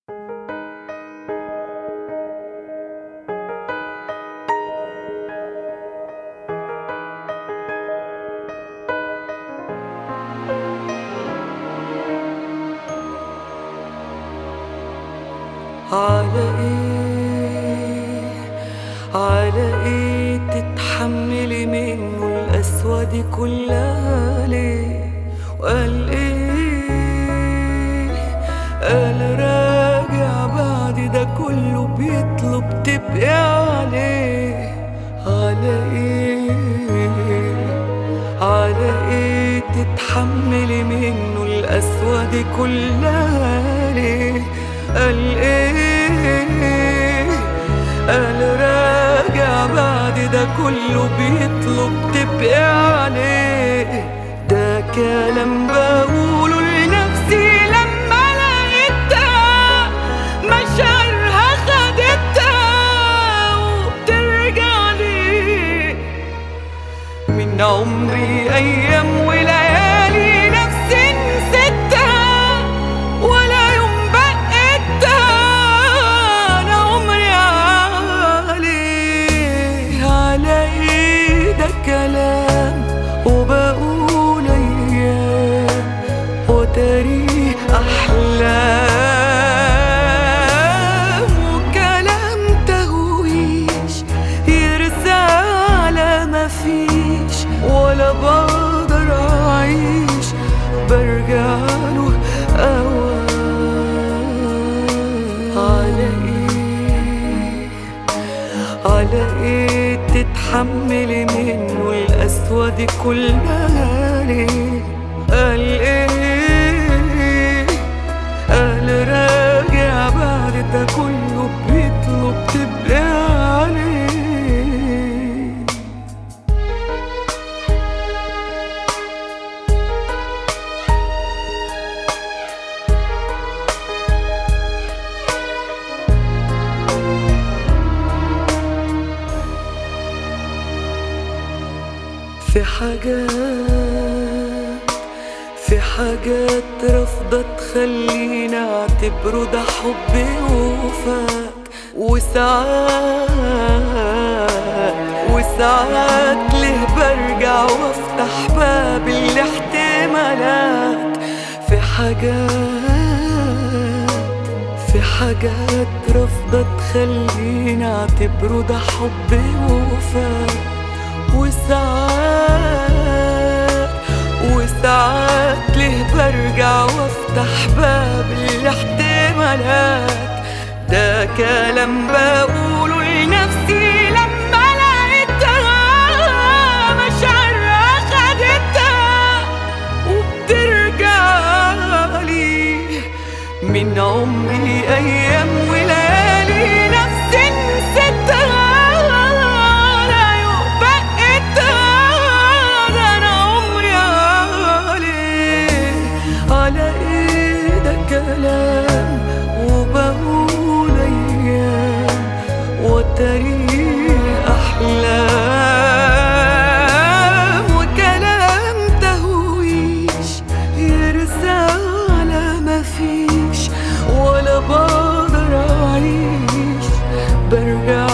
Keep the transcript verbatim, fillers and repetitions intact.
على ايه على ايه تتحملي منه القسوة دي كلها ليه؟ وقال ايه قال راجع بعد ده كله بيطلب تبقي عليه. على ايه على ايه تتحملي منه القسوة دي كلها ليه؟ قال ايه قال راجع بعد ده كله بيطلب تبقي عليه. ده كلام بقوله لنفسي لما لقيتها مشاعرها خدتها وبترجع لي من عمري ايام وليالي نفسي نسيتها ولا يوم كلام وبقول ايام وتاريخ احلام وكلام تهويش يرسى على مفيش ولا بقدر اعيش برجع له اوام. على ايه على ايه تتحملي منه القسوة دي كلها ليه؟ قال ايه قال راجع بعد ده كله بيطلب تبقي عليه. في حاجات في حاجات رافضة تخليني اعتبره ده حب وفاك. وساعات وساعات ليه برجع وافتح باب الاحتمالات. في حاجات في حاجات رافضة تخليني اعتبره ده حب وفاك. وساعات وساعات ليه برجع وافتح باب الاحتمالات. ده كلام بقوله لنفسي لما لقيتها مشاعرها خدتها وبترجع لي من عمري ايام وليالي نفسي نسيتها كلام وبقول ايام وتاريخ احلام وكلام تهويش يرسى على مفيش ولا بقدر اعيش برجع